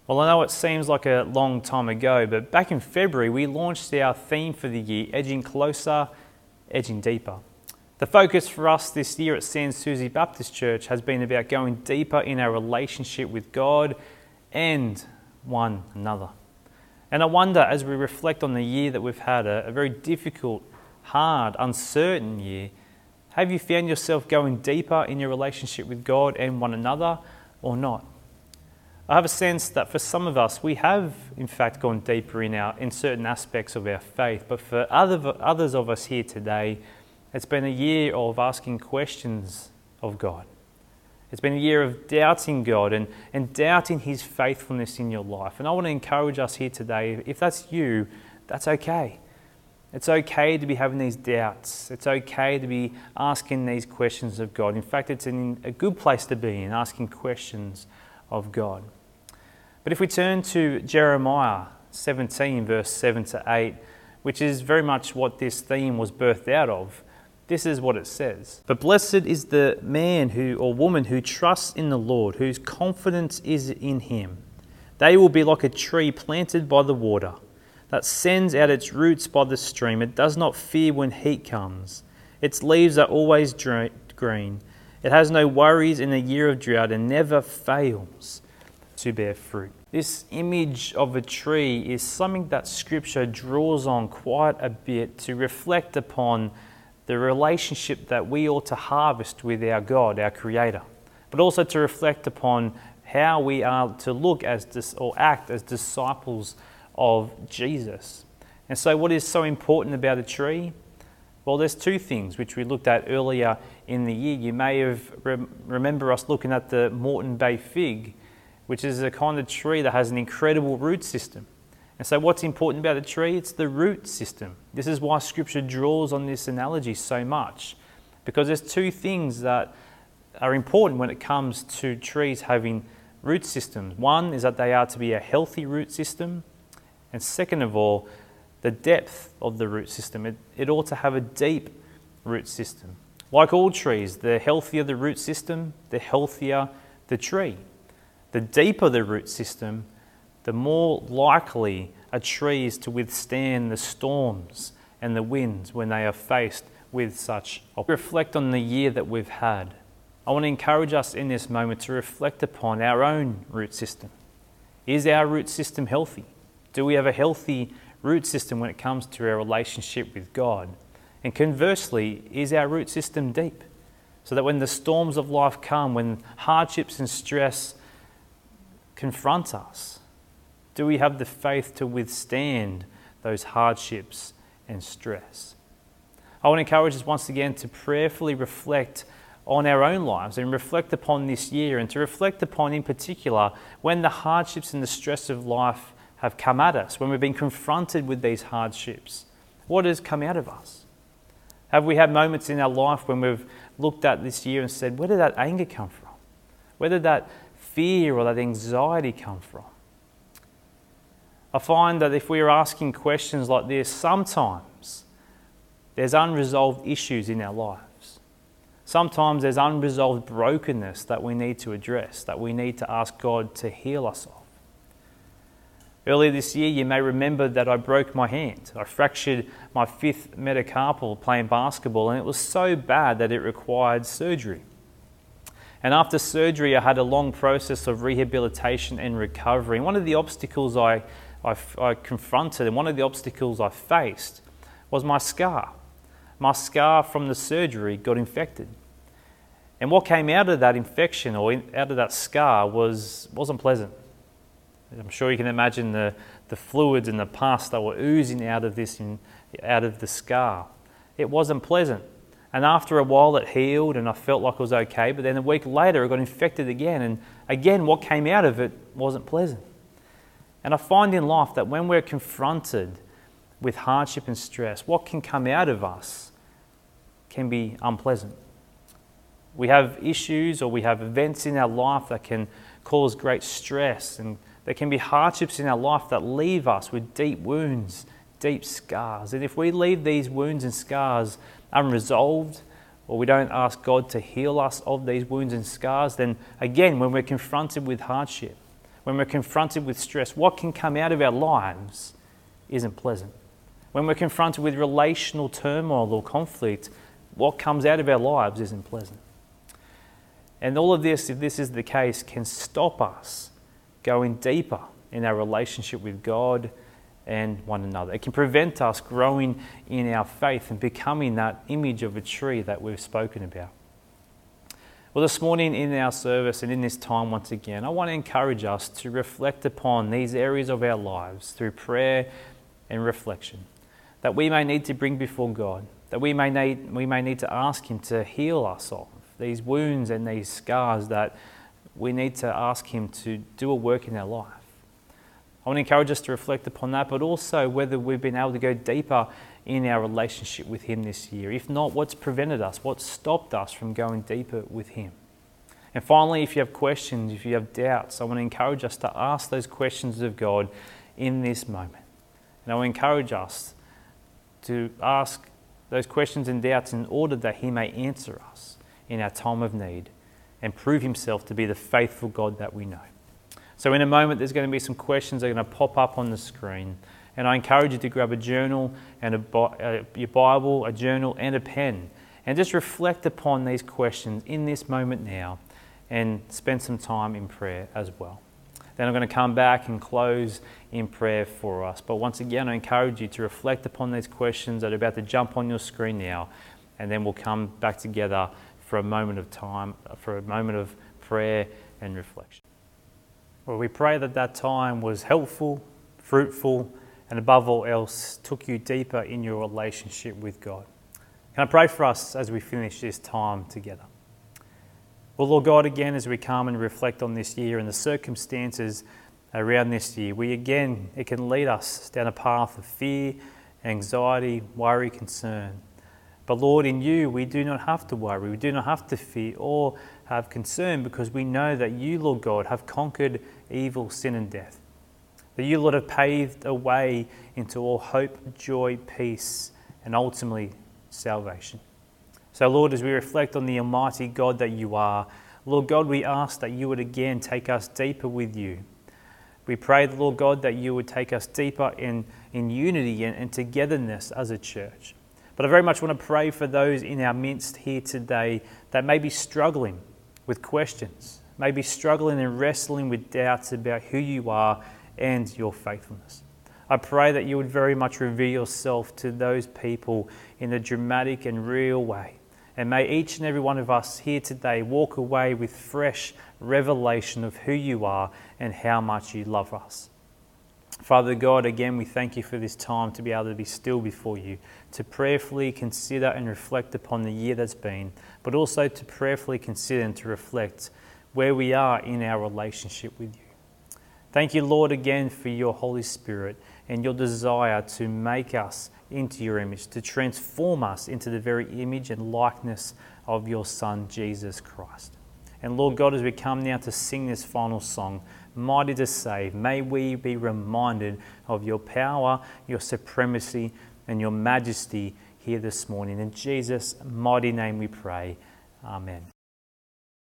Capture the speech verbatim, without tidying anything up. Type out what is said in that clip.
Well, I know it seems like a long time ago, but back in February, we launched our theme for the year, Edging Closer, Edging Deeper. The focus for us this year at Sans Souci Baptist Church has been about going deeper in our relationship with God and one another. And I wonder, as we reflect on the year that we've had, a, a very difficult, hard, uncertain year, have you found yourself going deeper in your relationship with God and one another or not? I have a sense that for some of us, we have in fact gone deeper in our in certain aspects of our faith, but for other, others of us here today, it's been a year of asking questions of God. It's been a year of doubting God and, and doubting His faithfulness in your life. And I want to encourage us here today, if that's you, that's okay. It's okay to be having these doubts. It's okay to be asking these questions of God. In fact, it's in a good place to be in, asking questions of God. But if we turn to Jeremiah seventeen, verse seven to eight, which is very much what this theme was birthed out of, this is what it says. But blessed is the man who or woman who trusts in the Lord, whose confidence is in Him. They will be like a tree planted by the water, that sends out its roots by the stream. It does not fear when heat comes. Its leaves are always green. It has no worries in a year of drought and never fails to bear fruit. This image of a tree is something that Scripture draws on quite a bit to reflect upon the relationship that we ought to harvest with our God, our Creator, but also to reflect upon how we are to look as dis- or act as disciples of Jesus. And so what is so important about a tree? Well, there's two things which we looked at earlier in the year. You may have rem- remember us looking at the Moreton Bay fig, which is a kind of tree that has an incredible root system. And so what's important about a tree? It's the root system. This is why Scripture draws on this analogy so much, because there's two things that are important when it comes to trees having root systems. One is that they are to be a healthy root system, and second of all, the depth of the root system. It, it ought to have a deep root system. Like all trees, the healthier the root system, the healthier the tree. The deeper the root system, the more likely a tree is to withstand the storms and the winds when they are faced with such. Reflect on the year that we've had. I want to encourage us in this moment to reflect upon our own root system. Is our root system healthy? Do we have a healthy root system when it comes to our relationship with God? And conversely, is our root system deep? So that when the storms of life come, when hardships and stress confront us, do we have the faith to withstand those hardships and stress? I want to encourage us once again to prayerfully reflect on our own lives and reflect upon this year, and to reflect upon in particular when the hardships and the stress of life have come at us, when we've been confronted with these hardships. What has come out of us? Have we had moments in our life when we've looked at this year and said, where did that anger come from? Where did that fear or that anxiety come from? I find that if we are asking questions like this, sometimes there's unresolved issues in our lives. Sometimes there's unresolved brokenness that we need to address, that we need to ask God to heal us of. Earlier this year, you may remember that I broke my hand. I fractured my fifth metacarpal playing basketball, and it was so bad that it required surgery. And after surgery, I had a long process of rehabilitation and recovery. And one of the obstacles I, I, I confronted and one of the obstacles I faced was my scar. My scar from the surgery got infected. And what came out of that infection or in, out of that scar was, wasn't pleasant. I'm sure you can imagine the, the fluids and the pus that were oozing out of this, in, out of the scar. It wasn't pleasant. And after a while it healed and I felt like it was okay, but then a week later it got infected again, and again what came out of it wasn't pleasant. And I find in life that when we're confronted with hardship and stress, what can come out of us can be unpleasant. We have issues or we have events in our life that can cause great stress, and there can be hardships in our life that leave us with deep wounds, deep scars. And if we leave these wounds and scars unresolved, or we don't ask God to heal us of these wounds and scars, then again, when we're confronted with hardship, when we're confronted with stress, what can come out of our lives isn't pleasant. When we're confronted with relational turmoil or conflict, what comes out of our lives isn't pleasant. And all of this, if this is the case, can stop us going deeper in our relationship with God and one another. It can prevent us growing in our faith and becoming that image of a tree that we've spoken about. Well, this morning in our service and in this time once again, I want to encourage us to reflect upon these areas of our lives through prayer and reflection that we may need to bring before God, that we may need, we may need to ask Him to heal us of these wounds and these scars, that we need to ask Him to do a work in our life. I want to encourage us to reflect upon that, but also whether we've been able to go deeper in our relationship with Him this year. If not, what's prevented us? What's stopped us from going deeper with Him? And finally, if you have questions, if you have doubts, I want to encourage us to ask those questions of God in this moment. And I want to encourage us to ask those questions and doubts in order that He may answer us in our time of need and prove Himself to be the faithful God that we know. So in a moment, there's going to be some questions that are going to pop up on the screen. And I encourage you to grab a journal and a, uh, your Bible, a journal and a pen, and just reflect upon these questions in this moment now and spend some time in prayer as well. Then I'm going to come back and close in prayer for us. But once again, I encourage you to reflect upon these questions that are about to jump on your screen now, and then we'll come back together for a moment of time, for a moment of prayer and reflection. Well, we pray that that time was helpful, fruitful, and above all else, took you deeper in your relationship with God. Can I pray for us as we finish this time together? Well, Lord God, again, as we come and reflect on this year and the circumstances around this year, we again, it can lead us down a path of fear, anxiety, worry, concern. But Lord, in you, we do not have to worry, we do not have to fear or have concern, because we know that you, Lord God, have conquered evil, sin and death. That you, Lord, have paved a way into all hope, joy, peace, and ultimately salvation. So, Lord, as we reflect on the almighty God that you are, Lord God, we ask that you would again take us deeper with you. We pray, Lord God, that you would take us deeper in, in unity and, and togetherness as a church. But I very much want to pray for those in our midst here today that may be struggling with questions, may be struggling and wrestling with doubts about who you are and your faithfulness. I pray that you would very much reveal yourself to those people in a dramatic and real way. And may each and every one of us here today walk away with fresh revelation of who you are and how much you love us. Father God, again, we thank you for this time to be able to be still before you, to prayerfully consider and reflect upon the year that's been, but also to prayerfully consider and to reflect where we are in our relationship with you. Thank you, Lord, again for your Holy Spirit and your desire to make us into your image, to transform us into the very image and likeness of your Son, Jesus Christ. And Lord God, as we come now to sing this final song, Mighty to Save, may we be reminded of your power, your supremacy, and your majesty here this morning. In Jesus' mighty name we pray. Amen.